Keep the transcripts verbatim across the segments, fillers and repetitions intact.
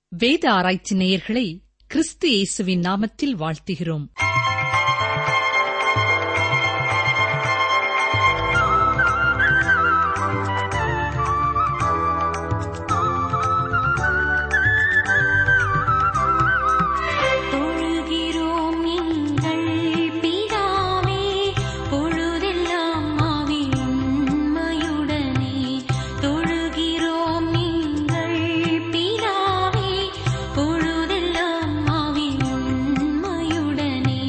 வேத ஆராய்ச்சி நேயர்களை கிறிஸ்து இயேசுவின் நாமத்தில் வாழ்த்துகிறோம். உண்மையுடனே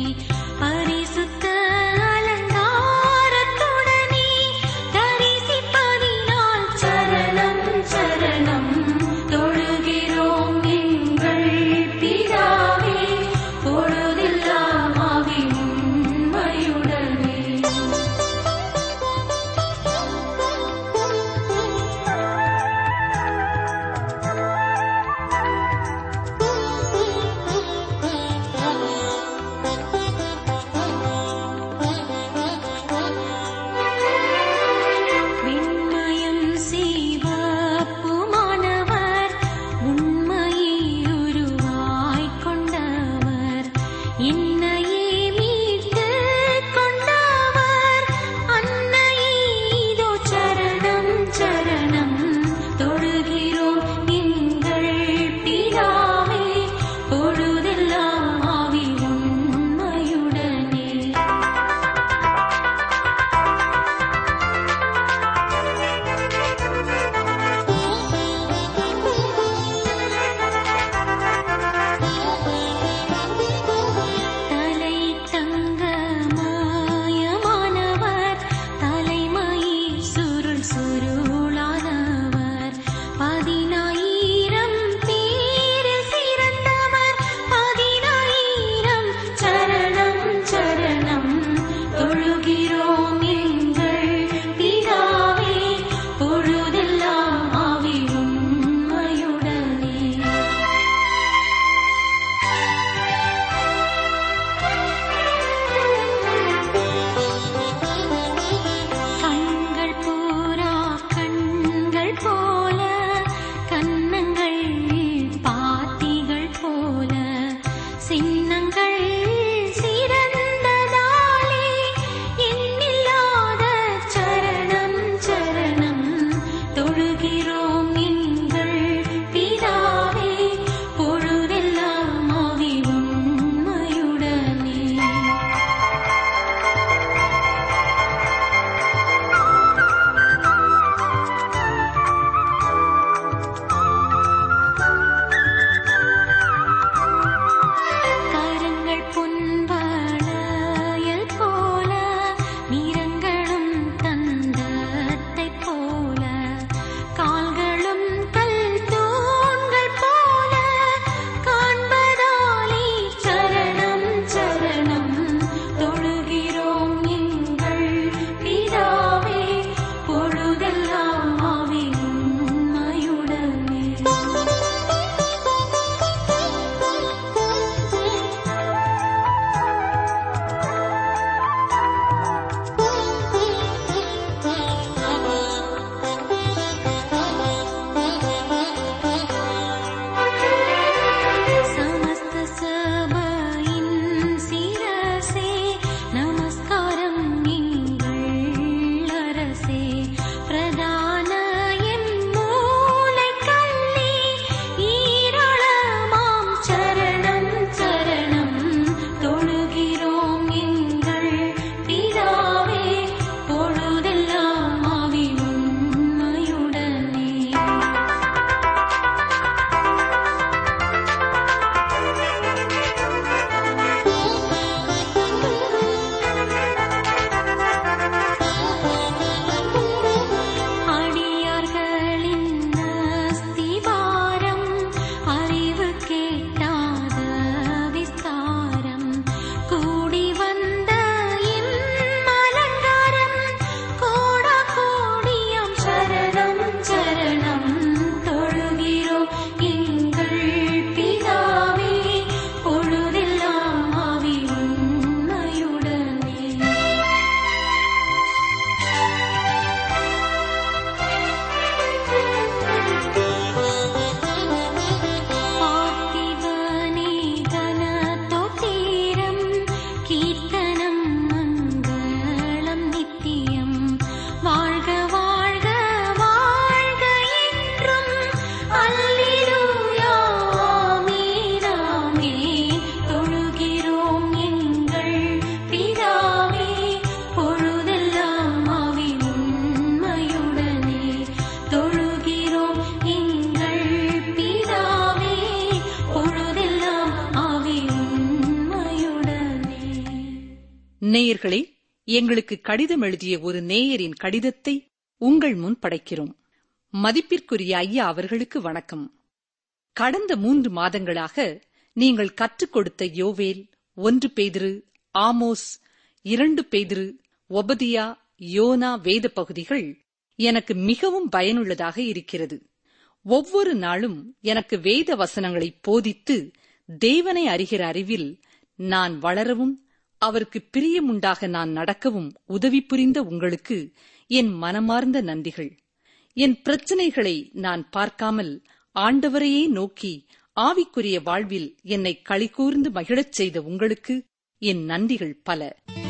நேயர்களே, எங்களுக்கு கடிதம் எழுதிய ஒரு நேயரின் கடிதத்தை உங்கள் முன் படைக்கிறோம். மதிப்பிற்குரிய ஐயா அவர்களுக்கு வணக்கம். கடந்த மூன்று மாதங்களாக நீங்கள் கற்றுக் கொடுத்த யோவேல், ஒன்று பேதுரு, ஆமோஸ், இரண்டு பேதுரு, ஒபதியா, யோனா வேத பகுதிகள் எனக்கு மிகவும் பயனுள்ளதாக இருக்கிறது. ஒவ்வொரு நாளும் எனக்கு வேத வசனங்களை போதித்து தேவனை அறிகிற அறிவில் நான் வளரவும் அவருக்கு பிரியமுண்டாக நான் நடக்கவும் உதவி புரிந்த உங்களுக்கு என் மனமார்ந்த நன்றிகள். என் பிரச்சனைகளை நான் பார்க்காமல் ஆண்டவரையே நோக்கி ஆவிக்குரிய வாழ்வில் என்னை களிகூர்ந்து மகிழச் செய்த உங்களுக்கு என் நன்றிகள் பல.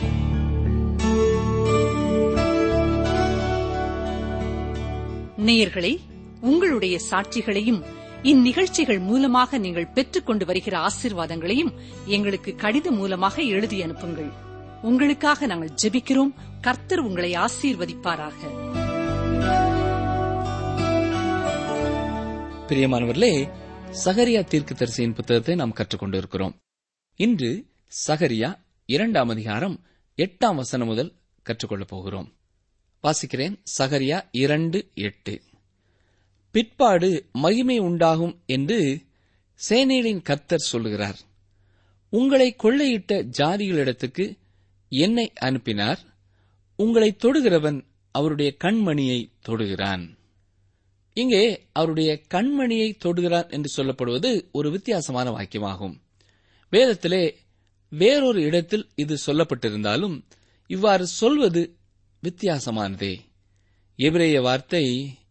நேயர்களே, உங்களுடைய சாட்சிகளையும் இந்நிகழ்ச்சிகள் மூலமாக நீங்கள் பெற்றுக் கொண்டு வருகிற ஆசீர்வாதங்களையும் எங்களுக்கு கடிதம் மூலமாக எழுதி அனுப்புங்கள். உங்களுக்காக நாங்கள் ஜெபிக்கிறோம். கர்த்தர் உங்களை ஆசீர்வதிப்பாராக. பிரியமானவர்களே, சகரியா தீர்க்கதரிசியின் புத்தகத்தை நாம் கற்றுக்கொண்டு இருக்கிறோம். இன்று சகரியா இரண்டாம் அதிகாரம் எட்டாம் வசனம் முதல் கற்றுக்கொள்ளப் போகிறோம். வாசிக்கிறேன். சகரியா இரண்டு எட்டு. பிற்பாடு மகிமை உண்டாகும் என்று சேனைகளின் கர்த்தர் சொல்லுகிறார். உங்களை கொள்ளையிட்ட ஜாதிகளிடத்துக்கு என்னை அனுப்பினார். உங்களை தொடுகிறவன் அவருடைய கண்மணியை தொடுகிறான். இங்கே அவருடைய கண்மணியை தொடுகிறான் என்று சொல்லப்படுவது ஒரு வித்தியாசமான வாக்கியமாகும். வேதத்திலே வேறொரு இடத்தில் இது சொல்லப்பட்டிருந்தாலும் இவ்வாறு சொல்வது வித்தியாசமானதே. எபிரேய வார்த்தை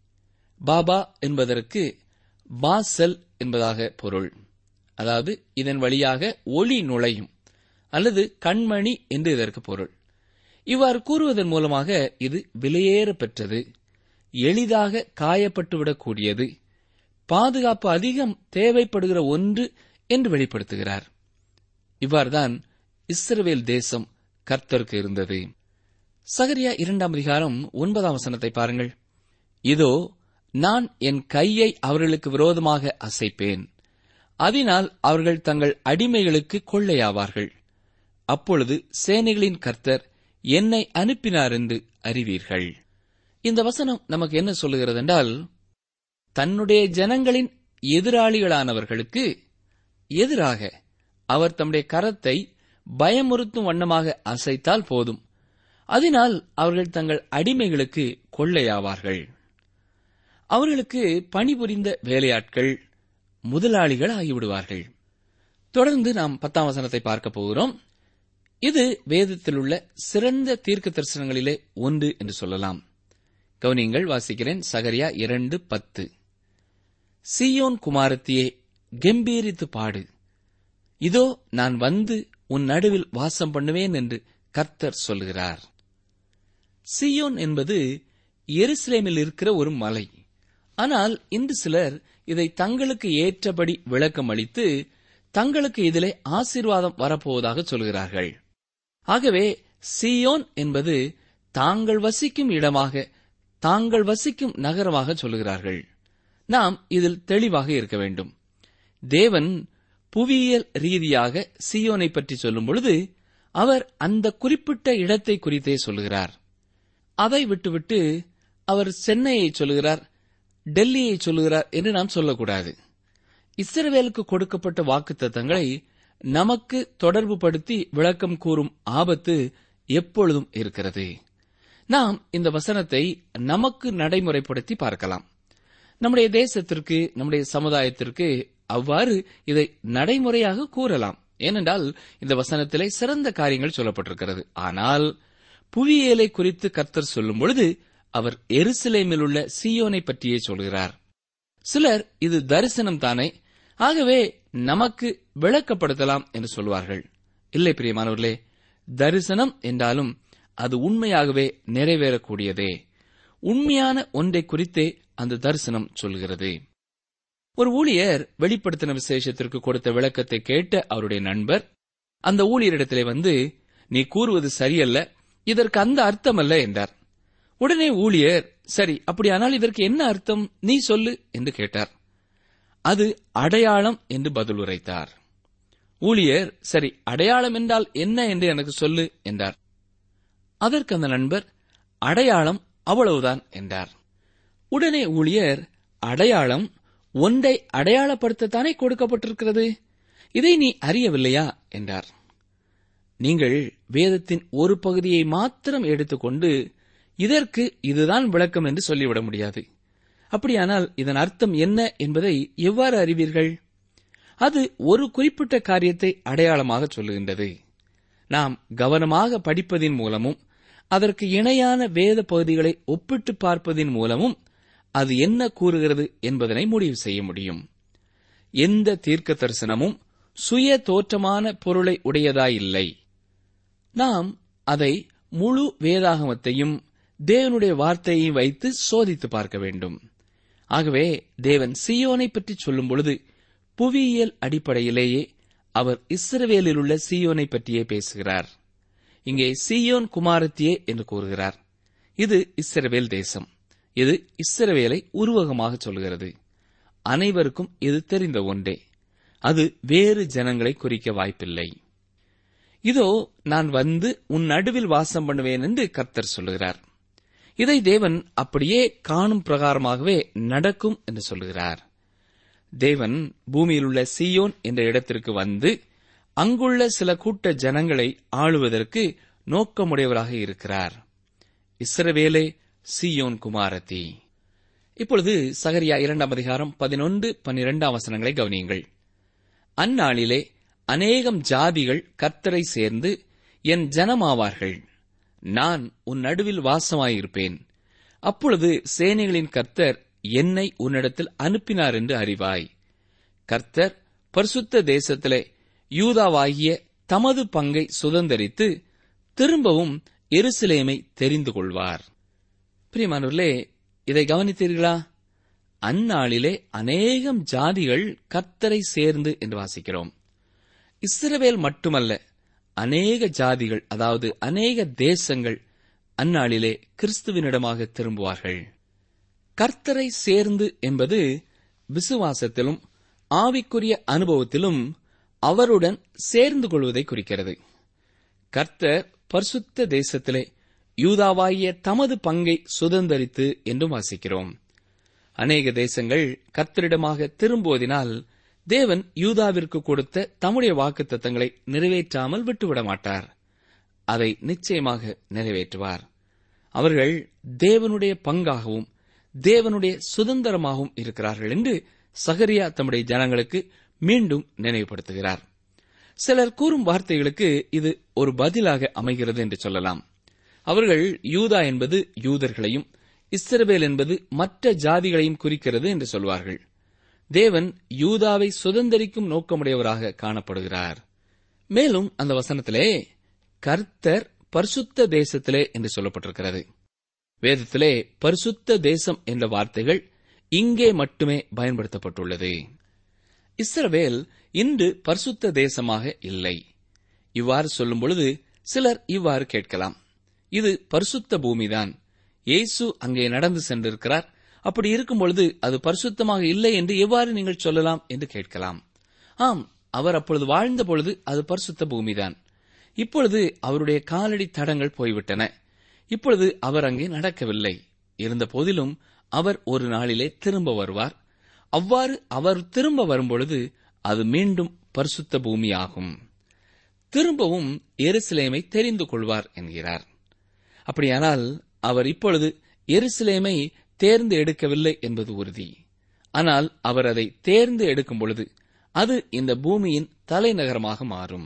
பாபா என்பதற்கு பாசல் என்பதாக பொருள். அதாவது இதன் வழியாக ஒளி நுழையும் அல்லது கண்மணி என்று இதற்கு பொருள். இவ்வாறு கூறுவதன் மூலமாக இது விலையேற பெற்றது, எளிதாக காயப்பட்டுவிடக்கூடியது, பாதுகாப்பு அதிகம் தேவைப்படுகிற ஒன்று என்று வெளிப்படுத்துகிறார். இவ்வாறுதான் இஸ்ரவேல் தேசம் கர்த்தருக்கு இருந்தது. சகரியா இரண்டாம் அதிகாரம் ஒன்பதாம் வசனத்தை பாருங்கள். இதோ நான் என் கையை அவர்களுக்கு விரோதமாக அசைப்பேன், அதனால் அவர்கள் தங்கள் அடிமைகளுக்கு கொள்ளையாவார்கள். அப்பொழுது சேனைகளின் கர்த்தர் என்னை அனுப்பினார் என்று அறிவீர்கள். இந்த வசனம் நமக்கு என்ன சொல்லுகிறது என்றால், தன்னுடைய ஜனங்களின் எதிராளிகளானவர்களுக்கு எதிராக அவர் தம்முடைய கரத்தை பயமுறுத்தும் வண்ணமாக அசைத்தால் போதும், அதனால் அவர்கள் தங்கள் அடிமைகளுக்கு கொள்ளையாவார்கள். அவர்களுக்கு பணிபுரிந்த வேலையாட்கள் முதலாளிகள் ஆகிவிடுவார்கள். தொடர்ந்து நாம் பத்தாம் வசனத்தை பார்க்க போகிறோம். இது வேதத்தில் உள்ள சிறந்த தீர்க்க தரிசனங்களிலே ஒன்று என்று சொல்லலாம். கவனியங்கள், வாசிக்கிறேன். சகரியா இரண்டு பத்து. சீயோன் குமாரத்தியே, கெம்பீரித்து பாடு, இதோ நான் வந்து உன் நடுவில் வாசம் பண்ணுவேன் என்று கர்த்தர் சொல்கிறார். சீயோன் என்பது எருசலேமில் இருக்கிற ஒரு மலை. ஆனால் இன்று சிலர் இதை தங்களுக்கு ஏற்றபடி விளக்கம் அளித்து தங்களுக்கு இதிலே ஆசீர்வாதம் வரப்போவதாக சொல்கிறார்கள். ஆகவே சீயோன் என்பது தாங்கள் வசிக்கும் இடமாக, தாங்கள் வசிக்கும் நகரமாக சொல்கிறார்கள். நாம் இதில் தெளிவாக இருக்க வேண்டும். தேவன் புவியியல் ரீதியாக சீயோனை பற்றி சொல்லும் பொழுது அவர் அந்த குறிப்பிட்ட இடத்தை குறித்தே சொல்லுகிறார். அதை விட்டுவிட்டு அவர் சென்னையை சொல்லுகிறார், டெல்லியை சொல்லுகிறார் என்று நாம் சொல்லக்கூடாது. இஸ்ரவேலுக்கு கொடுக்கப்பட்ட வாக்குத்தத்தங்களை நமக்கு தொடர்பு படுத்தி விளக்கம் கூறும் ஆபத்து எப்பொழுதும் இருக்கிறது. நாம் இந்த வசனத்தை நமக்கு நடைமுறைப்படுத்தி பார்க்கலாம். நம்முடைய தேசத்திற்கு, நம்முடைய சமுதாயத்திற்கு அவ்வாறு இதை நடைமுறையாக கூறலாம். ஏனென்றால் இந்த வசனத்திலே சிறந்த காரியங்கள் சொல்லப்பட்டிருக்கிறது. ஆனால் புவியியலை குறித்து கர்த்தர் சொல்லும் பொழுது அவர் எருசலேமில் உள்ள சீயோனை பற்றியே சொல்கிறார். சிலர் இது தரிசனம் தானே, ஆகவே நமக்கு விளக்கப்படுத்தலாம் என்று சொல்வார்கள். இல்லை பிரியமானவர்களே, தரிசனம் என்றாலும் அது உண்மையாகவே நிறைவேறக்கூடியதே. உண்மையான ஒன்றை குறித்தே அந்த தரிசனம் சொல்கிறது. ஒரு ஊழியர் வெளிப்படுத்தின விசேஷத்திற்கு கொடுத்த விளக்கத்தை கேட்ட அவருடைய நண்பர் அந்த ஊழியரிடத்திலே வந்து, நீ கூறுவது சரியல்ல, இதற்கு அந்த அர்த்தம் அல்ல என்றார். உடனே ஊழியர், சரி அப்படியானால் இதற்கு என்ன அர்த்தம், நீ சொல்லு என்று கேட்டார். அது அடையாளம் என்று பதில் உரைத்தார். ஊழியர், சரி, அடையாளம் என்றால் என்ன என்று எனக்கு சொல்லு என்றார். அதற்கு அந்த நண்பர், அடையாளம் அவ்வளவுதான் என்றார். உடனே ஊழியர், அடையாளம் ஒன்றை அடையாளப்படுத்தத்தானே கொடுக்கப்பட்டிருக்கிறது, இதை நீ அறியவில்லையா என்றார். நீங்கள் வேதத்தின் ஒரு பகுதியை மாத்திரம் எடுத்துக்கொண்டு இதற்கு இதுதான் விளக்கம் என்று சொல்லிவிட முடியாது. அப்படியானால் இதன் அர்த்தம் என்ன என்பதை எவ்வாறு அறிவீர்கள்? அது ஒரு குறிப்பிட்ட காரியத்தை அடையாளமாக சொல்லுகின்றது. நாம் கவனமாக படிப்பதின் மூலமும் அதற்கு இணையான வேத பகுதிகளை ஒப்பிட்டு பார்ப்பதின் மூலமும் அது என்ன கூறுகிறது என்பதனை முடிவு செய்ய முடியும். எந்த தீர்க்க தரிசனமும் சுய தோற்றமான பொருளை உடையதாயில்லை. நாம் அதை முழு வேதாகமத்தையும் தேவனுடைய வார்த்தையை வைத்து சோதித்து பார்க்க வேண்டும். ஆகவே தேவன் சீயோனை பற்றி சொல்லும் பொழுது புவியியல் அடிப்படையிலேயே அவர் இஸ்ரவேலில் உள்ள சீயோனை பற்றியே பேசுகிறார். இங்கே சீயோன் குமாரத்தியே என்று கூறுகிறார். இது இஸ்ரவேல் தேசம். இது இஸ்ரவேலை உருவகமாக சொல்கிறது. அனைவருக்கும் இது தெரிந்த ஒன்றே. அது வேறு ஜனங்களை குறிக்க வாய்ப்பில்லை. இதோ நான் வந்து உன் நடுவில் வாசம் பண்ணுவேன் என்று கர்த்தர் சொல்லுகிறார். இதை தேவன் அப்படியே காணும் பிரகாரமாகவே நடக்கும் என்று சொல்லுகிறார். தேவன் பூமியில் உள்ள சீயோன் என்ற இடத்திற்கு வந்து அங்குள்ள சில கூட்ட ஜனங்களை ஆளுவதற்கு நோக்கமுடையவராக இருக்கிறார். இஸ்ரவேலே சீயோன் குமாரத்தி. இப்பொழுது சகரியா இரண்டாம் அதிகாரம் பதினொன்று பன்னிரண்டாம் வசனங்களை கவனியுங்கள். அந்நாளிலே அநேகம் ஜாதிகள் கர்த்தரை சேர்ந்து என் ஜனமாவார்கள். நான் உன் நடுவில் வாசமாயிருப்பேன். அப்பொழுது சேனைகளின் கர்த்தர் என்னை உன்னிடத்தில் அனுப்பினார் என்று அறிவாய். கர்த்தர் பரிசுத்த தேசத்திலே யூதாவாகிய தமது பங்கை சுதந்தரித்து திரும்பவும் எருசலேமை தெரிந்து கொள்வார். பிரியமானவர்களே, இதை கவனித்தீர்களா? அந்நாளிலே அநேகம் ஜாதிகள் கர்த்தரை சேர்ந்து என்று வாசிக்கிறோம். இஸ்ரவேல் மட்டுமல்ல, அநேக ஜாதிகள், அதாவது அநேக தேசங்கள் அந்நாளிலே கிறிஸ்துவினிடமாக திரும்புவார்கள். கர்த்தரை சேர்ந்து என்பது விசுவாசத்திலும் ஆவிக்குரிய அனுபவத்திலும் அவருடன் சேர்ந்து கொள்வதை குறிக்கிறது. கர்த்தர் பரிசுத்த தேசத்திலே யூதாவாகிய தமது பங்கை சுதந்தரித்து என்றும் வாசிக்கிறோம். அநேக தேசங்கள் கர்த்தரிடமாக திரும்புவதினால் தேவன் யூதாவிற்கு கொடுத்த தம்முடைய வாக்குத்தத்தங்களை நிறைவேற்றாமல் விட்டுவிட மாட்டார். அதை நிச்சயமாக நிறைவேற்றுவார். அவர்கள் தேவனுடைய பங்காகவும் தேவனுடைய சுதந்திரமாகவும் இருக்கிறார்கள் என்று சகரியா தம்முடைய ஜனங்களுக்கு மீண்டும் நினைவுபடுத்துகிறார். சிலர் கூறும் வார்த்தைகளுக்கு இது ஒரு பதிலாக அமைகிறது என்று சொல்லலாம். அவர்கள் யூதா என்பது யூதர்களையும் இஸ்ரவேல் என்பது மற்ற ஜாதிகளையும் குறிக்கிறது என்று சொல்வார்கள். தேவன் யூதாவை சுதந்தரிக்கும் நோக்கமுடையவராக காணப்படுகிறார். மேலும் அந்த வசனத்திலே கர்த்தர் பரிசுத்த தேசத்திலே என்று சொல்லப்பட்டிருக்கிறது. வேதத்திலே பரிசுத்த தேசம் என்ற வார்த்தைகள் இங்கே மட்டுமே பயன்படுத்தப்பட்டுள்ளது. இஸ்ரவேல் இன்று பரிசுத்த தேசமாக இல்லை. இவ்வாறு சொல்லும் பொழுது சிலர் இவ்வாறு கேட்கலாம், இது பரிசுத்த பூமிதான், இயேசு அங்கே நடந்து சென்றிருக்கிறார், அப்படி இருக்கும் பொழுது அது பரிசுத்தமாக இல்லை என்று எவ்வாறு நீங்கள் சொல்லலாம் என்று கேட்கலாம். ஆம், அவர் அப்பொழுது வாழ்ந்த பொழுது அது பரிசுத்த பூமிதான். இப்பொழுது அவருடைய காலடி தடங்கள் போய்விட்டன. இப்பொழுது அவர் அங்கே நடக்கவில்லை. இருந்த போதிலும் அவர் ஒரு நாளிலே திரும்ப வருவார். அவ்வாறு அவர் திரும்ப வரும்பொழுது அது மீண்டும் பரிசுத்த பூமியாகும். திரும்பவும் எருசலேமை தெரிந்து கொள்வார் என்கிறார். அப்படியானால் அவர் இப்பொழுது எருசலேமை தேர்ந்து எடுக்கவில்லை என்பது உறுதி. ஆனால் அவர் அதை தேர்ந்து எடுக்கும் பொழுது அது இந்த பூமியின் தலைநகரமாக மாறும்.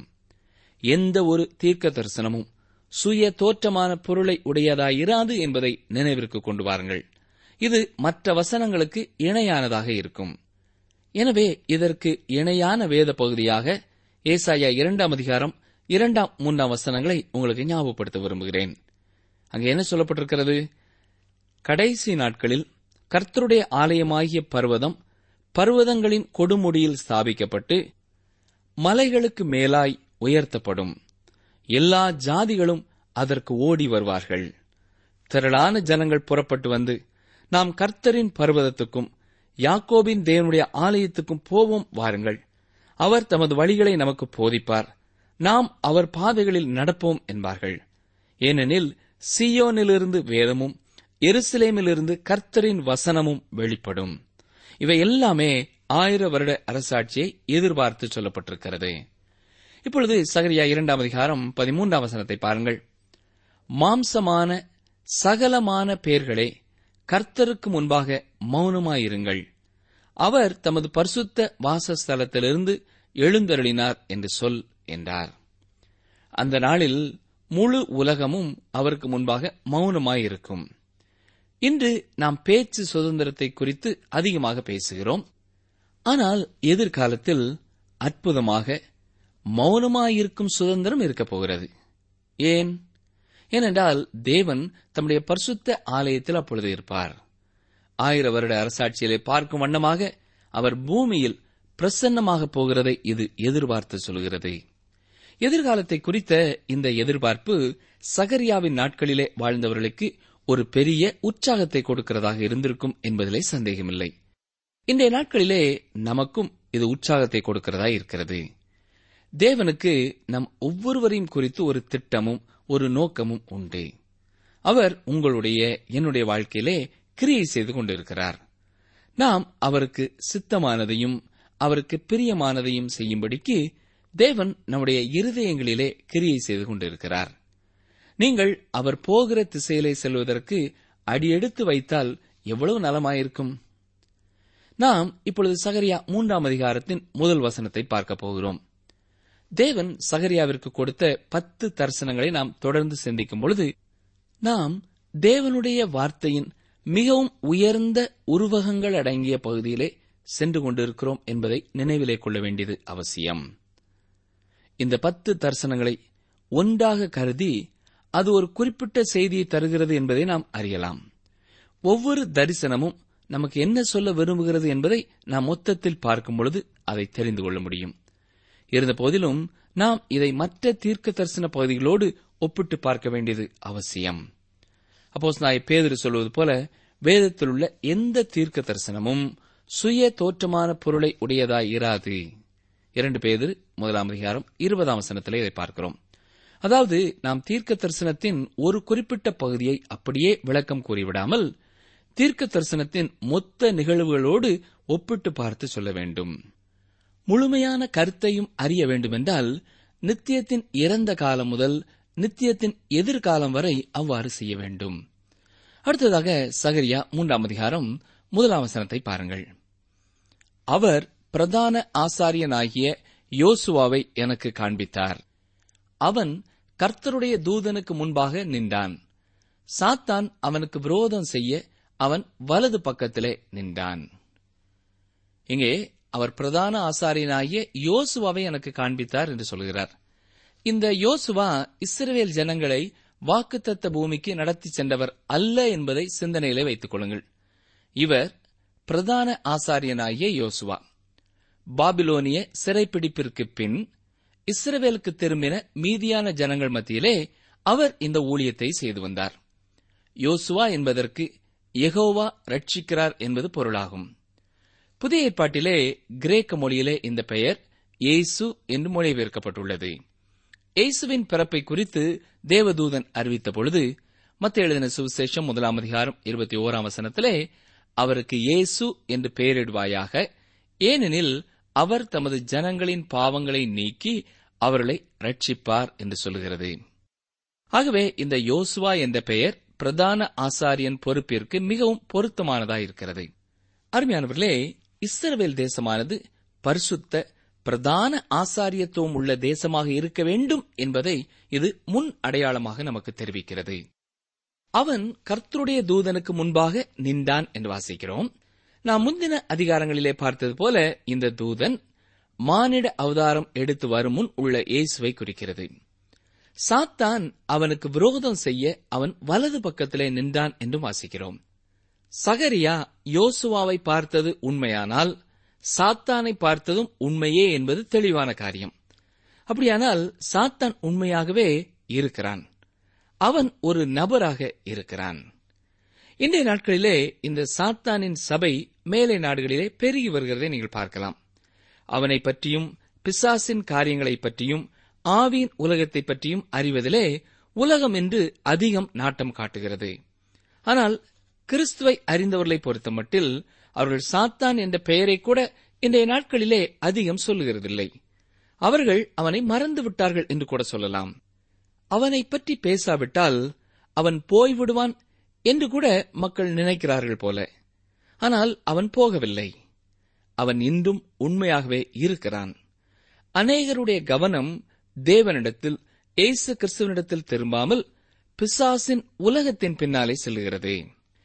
எந்த ஒரு தீர்க்க தரிசனமும் சுய தோற்றமான பொருளை உடையதாயிராது என்பதை நினைவிற்கு கொண்டு வாருங்கள். இது மற்ற வசனங்களுக்கு இணையானதாக இருக்கும். எனவே இதற்கு இணையான வேத பகுதியாக ஏசாயா இரண்டாம் அதிகாரம் இரண்டாம் மூன்றாம் வசனங்களை உங்களுக்கு ஞாபகப்படுத்த விரும்புகிறேன். அங்கே என்ன சொல்லப்பட்டிருக்கிறது? கடைசி நாட்களில் கர்த்தருடைய ஆலயமாகிய பர்வதம் பர்வதங்களின் கொடுமுடியில் ஸ்தாபிக்கப்பட்டு மலைகளுக்கு மேலாய் உயர்த்தப்படும். எல்லா ஜாதிகளும் அதற்கு ஓடி வருவார்கள். திரளான ஜனங்கள் புறப்பட்டு வந்து, நாம் கர்த்தரின் பர்வதத்துக்கும் யாக்கோபின் தேவனுடைய ஆலயத்துக்கும் போவோம் வாருங்கள், அவர் தமது வழிகளை நமக்கு போதிப்பார், நாம் அவர் பாதைகளில் நடப்போம் என்பார்கள். ஏனெனில் சீயோனிலிருந்து வேதமும் எருசலேமிலிருந்து கர்த்தரின் வசனமும் வெளிப்படும். இவை எல்லாமே ஆயிர வருட அரசாட்சியை எதிர்பார்த்து சொல்லப்பட்டிருக்கிறது. இப்பொழுது சகரியா இரண்டாம் அதிகாரம் பதிமூன்றாம் வசனத்தை பாருங்கள். மாம்சமான சகலமான பேர்களே, கர்த்தருக்கு முன்பாக மௌனமாயிருங்கள். அவர் தமது பரிசுத்த வாசஸ்தலத்திலிருந்து எழுந்தருளினார் என்று சொல் என்றார். அந்த நாளில் முழு உலகமும் அவருக்கு முன்பாக மௌனமாயிருக்கும். இன்று நாம் பேச்சு சுதந்திரத்தை குறித்து அதிகமாக பேசுகிறோம். ஆனால் எதிர்காலத்தில் அற்புதமாக மௌனமாயிருக்கும் சுதந்திரம் இருக்கப் போகிறது. ஏன்? ஏனென்றால் தேவன் தம்முடைய பரிசுத்த ஆலயத்தில் அப்பொழுது இருப்பார். ஆயிர வருட அரசாட்சியிலே பார்க்கும் வண்ணமாக அவர் பூமியில் பிரசன்னமாக போகிறதை இது எதிர்பார்த்து சொல்கிறது. எதிர்காலத்தை குறித்த இந்த எதிர்பார்ப்பு சகரியாவின் நாட்களிலே வாழ்ந்தவர்களுக்கு ஒரு பெரிய உற்சாகத்தை கொடுக்கிறதாக இருந்திருக்கும் என்பதிலே சந்தேகமில்லை. இன்றைய நாட்களிலே நமக்கும் இது உற்சாகத்தை கொடுக்கிறதா இருக்கிறது. தேவனுக்கு நம் ஒவ்வொருவரையும் குறித்து ஒரு திட்டமும் ஒரு நோக்கமும் உண்டு. அவர் உங்களுடைய என்னுடைய வாழ்க்கையிலே கிரியை செய்து கொண்டிருக்கிறார். நாம் அவருக்கு சித்தமானதையும் அவருக்கு பிரியமானதையும் செய்யும்படிக்கு தேவன் நம்முடைய இருதயங்களிலே கிரியை செய்து கொண்டிருக்கிறார். நீங்கள் அவர் போகிற திசையிலே செல்வதற்கு அடியெடுத்து வைத்தால் எவ்வளவு நலமாயிருக்கும். நாம் இப்பொழுது சகரியா மூன்றாம் அதிகாரத்தின் முதல் வசனத்தை பார்க்க போகிறோம். தேவன் சகரியாவிற்கு கொடுத்த பத்து தரிசனங்களை நாம் தொடர்ந்து சிந்திக்கும் பொழுது நாம் தேவனுடைய வார்த்தையின் மிகவும் உயர்ந்த உருவகங்கள் அடங்கிய பகுதியிலே சென்று கொண்டிருக்கிறோம் என்பதை நினைவிலே கொள்ள வேண்டியது அவசியம். இந்த பத்து தரிசனங்களை ஒன்றாக கருதி அது ஒரு குறிப்பிட்ட செய்தியை தருகிறது என்பதை நாம் அறியலாம். ஒவ்வொரு தரிசனமும் நமக்கு என்ன சொல்ல விரும்புகிறது என்பதை நாம் மொத்தத்தில் பார்க்கும் பொழுது அதை தெரிந்து கொள்ள முடியும். இருந்த போதிலும் நாம் இதை மற்ற தீர்க்க தரிசன பகுதிகளோடு ஒப்பிட்டு பார்க்க வேண்டியது அவசியம். அப்போஸ்தலனாகிய பேதுரு சொல்வது போல வேதத்தில் உள்ள எந்த தீர்க்க தரிசனமும் சுய தோற்றமான பொருளை உடையதாய் இராது. இரண்டு பேதுரு முதலாம் அதிகாரம் இருபதாம் வசனத்திலே இதை பார்க்கிறோம். அதாவது நாம் தீர்க்க தரிசனத்தின் ஒரு குறிப்பிட்ட பகுதியை அப்படியே விளக்கம் கூறிவிடாமல் தீர்க்க தரிசனத்தின் மொத்த நிகழ்வுகளோடு ஒப்பிட்டு பார்த்து சொல்ல வேண்டும். முழுமையான கருத்தையும் அறிய வேண்டுமென்றால் நித்தியத்தின் இறந்த காலம் முதல் நித்தியத்தின் எதிர்காலம் வரை அவ்வாறு செய்ய வேண்டும். அடுத்ததாக சகரியா மூன்றாம் அதிகாரம் முதலாம் வசனத்தை பாருங்கள். அவர் பிரதான ஆசாரியனாகிய யோசுவாவை எனக்கு காண்பித்தார். அவன் கர்த்தருடைய தூதனுக்கு முன்பாக நின்றான். சாத்தான் அவனுக்கு விரோதம் செய்ய அவன் வலது பக்கத்திலே நின்றான். இங்கே அவர் பிரதான ஆசாரியனாகிய யோசுவாவை எனக்கு காண்பித்தார் என்று சொல்கிறார். இந்த யோசுவா இஸ்ரவேல் ஜனங்களை வாக்குத்தத்த பூமிக்கு நடத்தி சென்றவர் அல்ல என்பதை சிந்தனையிலே வைத்துக் கொள்ளுங்கள். இவர் பிரதான ஆசாரியனாகிய யோசுவா பாபிலோனிய சிறைப்பிடிப்பிற்கு பின் இஸ்ரவேலுக்கு திரும்பின மீதியான ஜனங்கள் மத்தியிலே அவர் இந்த ஊழியத்தை செய்து வந்தார். யோசுவா என்பதற்கு யெகோவா ரட்சிக்கிறார் என்பது பொருளாகும். புதிய ஏற்பாட்டிலே கிரேக்க மொழியிலே இந்த பெயர் இயேசு என்று மொழிபெயர்க்கப்பட்டுள்ளது. இயேசுவின் பிறப்பை குறித்து தேவதூதன் அறிவித்த பொழுது மத்தேயு எழுதின சுவிசேஷம் முதலாம் அதிகாரம் இருபத்தி ஓராம் வசனத்திலே அவருக்கு இயேசு என்று பெயரிடுவாயாக, ஏனெனில் அவர் தமது ஜனங்களின் பாவங்களை நீக்கி அவர்களை ரட்சிப்பார் என்று சொல்கிறது. ஆகவே இந்த யோசுவா என்ற பெயர் பிரதான ஆசாரியன் பொறுப்பிற்கு மிகவும் பொருத்தமானதாயிருக்கிறது. அருமையானவர்களே, இஸ்ரவேல் தேசமானது பரிசுத்த பிரதான ஆசாரியத்துவம் உள்ள தேசமாக இருக்க வேண்டும் என்பதை இது முன் அடையாளமாக நமக்கு தெரிவிக்கிறது. அவன் கர்த்தருடைய தூதனுக்கு முன்பாக நின்றான் என்று வாசிக்கிறோம். நாம் முந்தின அதிகாரங்களிலே பார்த்தது போல இந்த தூதன் மானிட அவதாரம் எடுத்து வரும் முன் உள்ள இயேசுவை குறிக்கிறது. சாத்தான் அவனுக்கு விரோதம் செய்ய அவன் வலது பக்கத்திலே நின்றான் என்று வாசிக்கிறோம். சகரியா யோசுவாவை பார்த்தது உண்மையானால் சாத்தானை பார்த்ததும் உண்மையே என்பது தெளிவான காரியம். அப்படியானால் சாத்தான் உண்மையாகவே இருக்கிறான். அவன் ஒரு நபராக இருக்கிறான். இன்றைய நாட்களிலே இந்த சாத்தானின் சபை மேலை நாடுகளிலே பெருகி வருகிறதை நீங்கள் பார்க்கலாம். அவனை பற்றியும் பிசாசின் காரியங்களைப் பற்றியும் ஆவியின் உலகத்தைப் பற்றியும் அறிவதிலே உலகம் என்று அதிகம் நாட்டம் காட்டுகிறது. ஆனால் கிறிஸ்துவை அறிந்தவர்களை பொறுத்தமட்டில் அவர்கள் சாத்தான் என்ற பெயரை கூட இன்றைய நாட்களிலே அதிகம் சொல்லுகிறதில்லை. அவர்கள் அவனை மறந்து விட்டார்கள் என்று கூட சொல்லலாம். அவனை பற்றி பேசாவிட்டால் அவன் போய்விடுவான் என்று கூட மக்கள் நினைக்கிறார்கள் போல. ஆனால் அவன் போகவில்லை. அவன் இன்றும் உண்மையாகவே இருக்கிறான். அநேகருடைய கவனம் தேவனிடத்தில், இயேசு கிறிஸ்துவனிடத்தில் திரும்பாமல் பிசாசின் உலகத்தின் பின்னாலே செல்லுகிறது.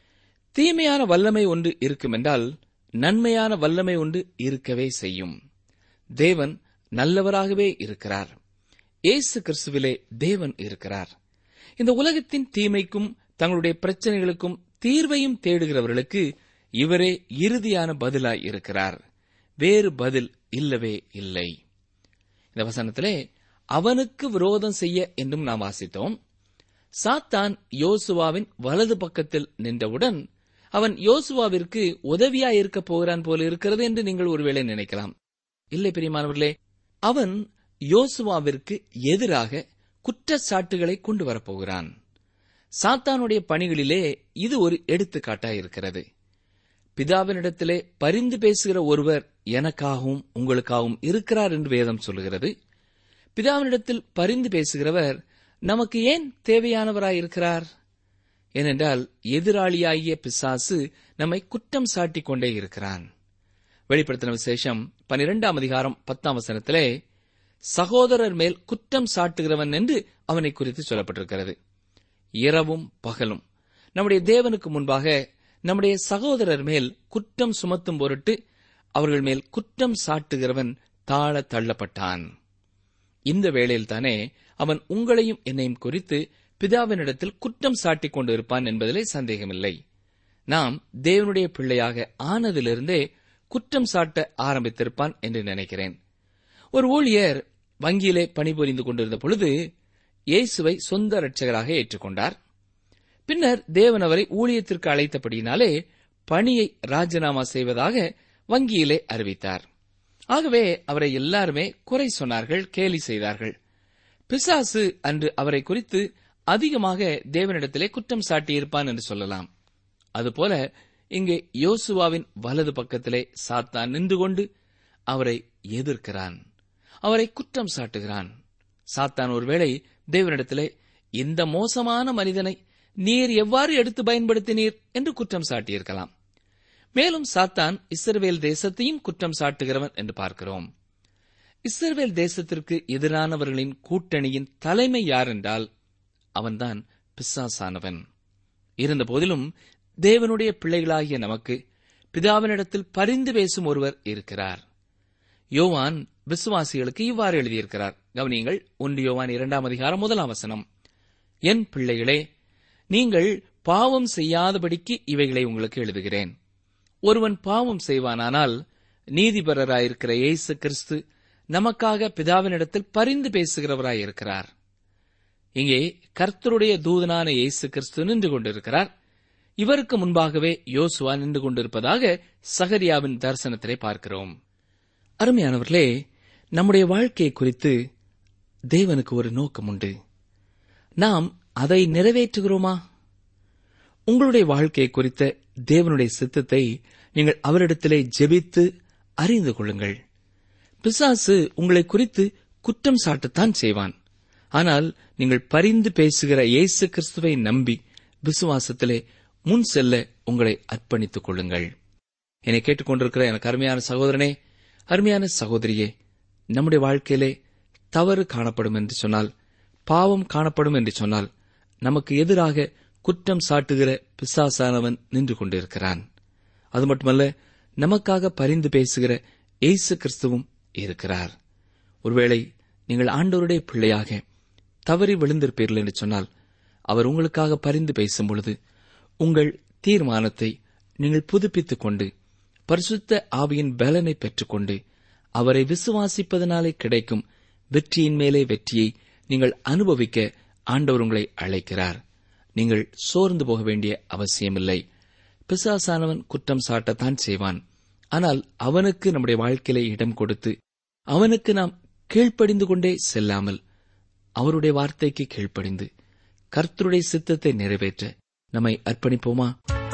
தீமையான வல்லமை ஒன்று இருக்குமென்றால் நன்மையான வல்லமை ஒன்று இருக்கவே செய்யும். தேவன் நல்லவராகவே இருக்கிறார். இயேசு கிறிஸ்துவிலே தேவன் இருக்கிறார். இந்த உலகத்தின் தீமைக்கும் தங்களுடைய பிரச்சனைகளுக்கும் தீர்வையும் தேடுகிறவர்களுக்கு இவரே இறுதியான பதிலாய் இருக்கிறார். வேறு பதில் இல்லவே இல்லை. இந்த வசனத்திலே அவனுக்கு விரோதம் செய்ய என்றும் நாம் வாசித்தோம். சாத்தான் யோசுவாவின் வலது பக்கத்தில் நின்றவுடன் அவன் யோசுவாவிற்கு உதவியாயிருக்க போகிறான் போல இருக்கிறது என்று நீங்கள் ஒருவேளை நினைக்கலாம். இல்லை பிரியமானவர்களே, அவன் யோசுவாவிற்கு எதிராக குற்றச்சாட்டுகளை கொண்டு வரப்போகிறான். சாத்தானுடைய பணிகளிலே இது ஒரு எடுத்துக்காட்டாயிருக்கிறது. பிதாவினிடத்திலே பரிந்து பேசுகிற ஒருவர் எனக்காகவும் உங்களுக்காகவும் இருக்கிறார் என்று வேதம் சொல்லுகிறது. பிதாவினிடத்தில் பரிந்து பேசுகிறவர் நமக்கு ஏன் தேவையானவராயிருக்கிறார்? ஏனென்றால் எதிராளியாகிய பிசாசு நம்மை குற்றம் சாட்டிக் கொண்டே இருக்கிறான். வெளிப்படுத்தின விசேஷம் பனிரெண்டாம் அதிகாரம் பத்தாம் வசனத்திலே சகோதரர் மேல் குற்றம் சாட்டுகிறவன் என்று அவனை குறித்து சொல்லப்பட்டிருக்கிறது. இரவும் பகலும் நம்முடைய தேவனுக்கு முன்பாக நம்முடைய சகோதரர் மேல் குற்றம் சுமத்தும் பொருட்டு அவர்கள் மேல் குற்றம் சாட்டுகிறவன் தாழ தள்ளப்பட்டான். இந்த வேளையில்தானே அவன் உங்களையும் என்னையும் குறித்து பிதாவினிடத்தில் குற்றம் சாட்டிக் கொண்டிருப்பான் என்பதிலே சந்தேகமில்லை. நாம் தேவனுடைய பிள்ளையாக ஆனதிலிருந்தே குற்றம் சாட்ட ஆரம்பித்திருப்பான் என்று நினைக்கிறேன். ஒரு ஊழியர் வங்கியிலே பணிபுரிந்து கொண்டிருந்த பொழுது இயேசுவை சொந்த இரட்சகராக ஏற்றுக்கொண்டார். பின்னர் தேவன் அவரை ஊழியத்திற்கு அழைத்தபடியினாலே பணியை ராஜினாமா செய்வதாக வங்கியிலே அறிவித்தார். ஆகவே அவரை எல்லாருமே குறை சொன்னார்கள், கேலி செய்தார்கள். பிசாசு அன்று அவரை குறித்து அதிகமாக தேவனிடத்திலே குற்றம் சாட்டியிருப்பான் என்று சொல்லலாம். அதுபோல இங்கே யோசுவாவின் வலது பக்கத்திலே சாத்தான் நின்று கொண்டு அவரை எதிர்க்கிறான், அவரை குற்றம் சாட்டுகிறான். சாத்தான் ஒருவேளை தேவனிடத்திலே இந்த மோசமான மனிதனை நீர் எவ்வாறு எடுத்து பயன்படுத்தினீர் என்று குற்றம் சாட்டியிருக்கலாம். மேலும் சாத்தான் இஸ்ரவேல் தேசத்தையும் குற்றம் சாட்டுகிறவன் என்று பார்க்கிறோம். இஸ்ரவேல் தேசத்திற்கு எதிரானவர்களின் கூட்டணியின் தலைமை யார் என்றால் அவன்தான் பிசாசானவன். இருந்தபோதிலும் தேவனுடைய பிள்ளைகளாகிய நமக்கு பிதாவினிடத்தில் பரிந்து பேசும் ஒருவர் இருக்கிறார். யோவான் விசுவாசிகளுக்கு இவ்வாறு எழுதியிருக்கிறார். கவனியுங்கள், ஒன்று யோவான் இரண்டாம் அதிகாரம் முதலாம் வசனம். என் பிள்ளைகளே, நீங்கள் பாவம் செய்யாதபடிக்கு இவைகளை உங்களுக்கு எழுதுகிறேன். ஒருவன் பாவம் செய்வானானால் நீதிபரராயிருக்கிற இயேசு கிறிஸ்து நமக்காக பிதாவினிடத்தில் பரிந்து பேசுகிறவராயிருக்கிறார். இங்கே கர்த்தருடைய தூதனான இயேசு கிறிஸ்து நின்று கொண்டிருக்கிறார். இவருக்கு முன்பாகவே யோசுவா நின்று கொண்டிருப்பதாக சகரியாவின் தரிசனத்திலே பார்க்கிறோம். அருமையானவர்களே, நம்முடைய வாழ்க்கையை குறித்து தேவனுக்கு ஒரு நோக்கம் உண்டு. நாம் அதை நிறைவேற்றுகிறோமா? உங்களுடைய வாழ்க்கையை குறித்த தேவனுடைய சித்தத்தை நீங்கள் அவரிடத்திலே ஜெபித்து அறிந்து கொள்ளுங்கள். பிசாசு உங்களை குறித்து குற்றம் சாட்டத்தான் செய்வான். ஆனால் நீங்கள் பரிந்து பேசுகிற இயேசு கிறிஸ்துவை நம்பி விசுவாசத்திலே முன் செல்ல உங்களை அர்ப்பணித்துக் கொள்ளுங்கள். என்னை கேட்டுக்கொண்டிருக்கிற எனக்கு அருமையான சகோதரனே, அருமையான சகோதரியே, நம்முடைய வாழ்க்கையிலே தவறு காணப்படும் என்று சொன்னால், பாவம் காணப்படும் என்று சொன்னால், நமக்கு எதிராக குற்றம் சாட்டுகிற பிசாசானவன் நின்று கொண்டிருக்கிறான். அது மட்டுமல்ல, நமக்காக பரிந்து பேசுகிற இயேசு கிறிஸ்துவும் இருக்கிறார். ஒருவேளை நீங்கள் ஆண்டவருடைய பிள்ளையாக தவறி விழுந்திருப்பீர்கள் என்று சொன்னால், அவர் உங்களுக்காக பரிந்து பேசும் பொழுது உங்கள் தீர்மானத்தை நீங்கள் புதுப்பித்துக் கொண்டு பரிசுத்த ஆவியின் பலனை பெற்றுக்கொண்டு அவரை விசுவாசிப்பதனாலே கிடைக்கும் வெற்றியின் மேலே வெற்றியை நீங்கள் அனுபவிக்க ஆண்டவர் உங்களை அழைக்கிறார். நீங்கள் சோர்ந்து போக வேண்டிய அவசியமில்லை. பிசாசானவன் குற்றம் சாட்டத்தான் செய்வான். ஆனால் அவனுக்கு நம்முடைய வாழ்க்கையிலே இடம் கொடுத்து அவனுக்கு நாம் கீழ்ப்படிந்து கொண்டே செல்லாமல் அவருடைய வார்த்தைக்கு கீழ்ப்படிந்து கர்த்தருடைய சித்தத்தை நிறைவேற்ற நம்மை அர்ப்பணிப்போமா?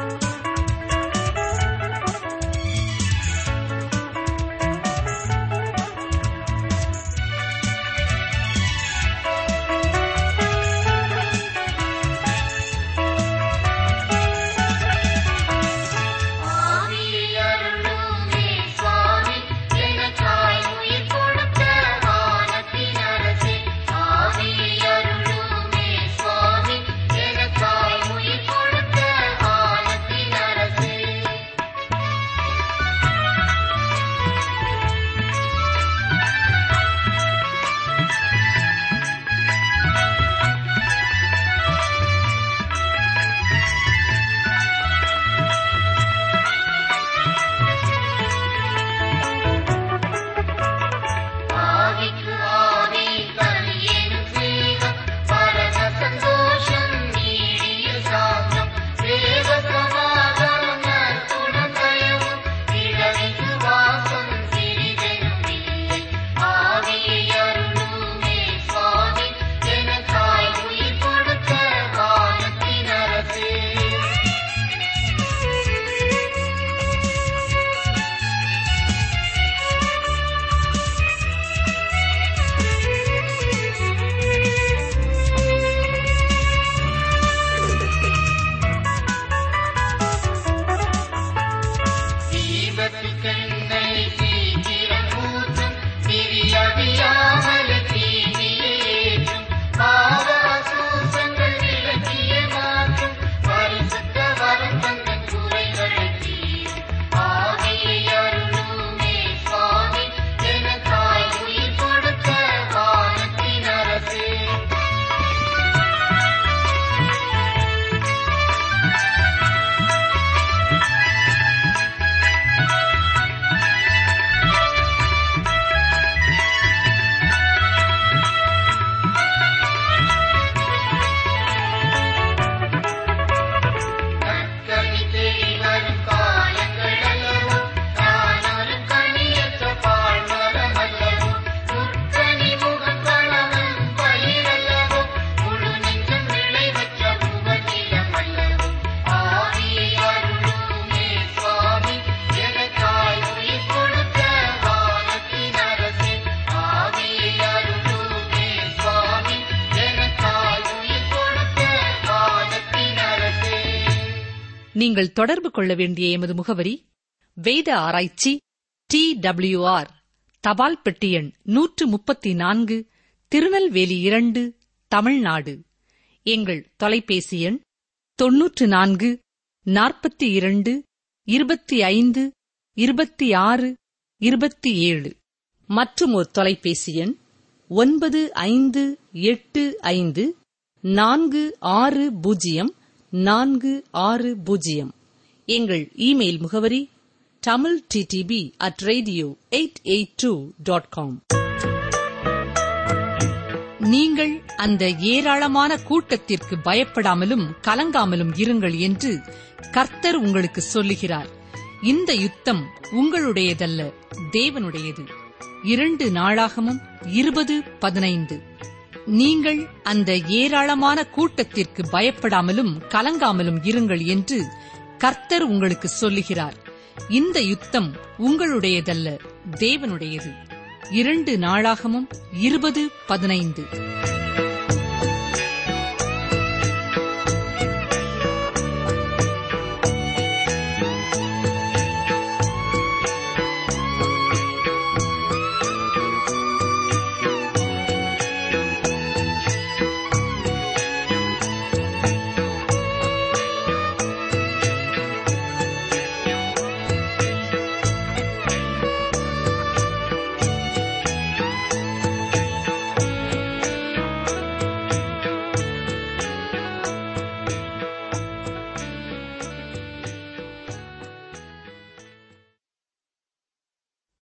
நீங்கள் தொடர்பு கொள்ள வேண்டிய எமது முகவரி வேத ஆராய்ச்சி டி டபிள்யூ ஆர் தபால் பெட்டி எண் நூற்று முப்பத்தி நான்கு, திருநெல்வேலி இரண்டு, தமிழ்நாடு. எங்கள் தொலைபேசி எண் தொன்னூற்று நான்கு நாற்பத்தி இரண்டு இருபத்தி ஐந்து இருபத்தி ஆறு இருபத்தி ஏழு. மற்றும் ஒரு தொலைபேசி எண் ஒன்பது ஐந்து எட்டு ஐந்து நான்கு ஆறு பூஜ்ஜியம் நான்கு ஆறு பூஜ்ஜியம். எங்கள் இமெயில் முகவரி Tamil DTP at radio eight eight two dot com. நீங்கள் அந்த ஏராளமான கூட்டத்திற்கு பயப்படாமலும் கலங்காமலும் இருங்கள் என்று கர்த்தர் உங்களுக்கு சொல்லுகிறார். இந்த யுத்தம் உங்களுடையதல்ல, தேவனுடையது. இரண்டு நாளாகமும் இருபது பதினைந்து. நீங்கள் அந்த ஏராளமான கூட்டத்திற்கு பயப்படாமலும் கலங்காமலும் இருங்கள் என்று கர்த்தர் உங்களுக்கு சொல்லுகிறார். இந்த யுத்தம் உங்களுடையதல்ல, தேவனுடையது. இரண்டு நாளாகமும் இருபது பதினைந்து.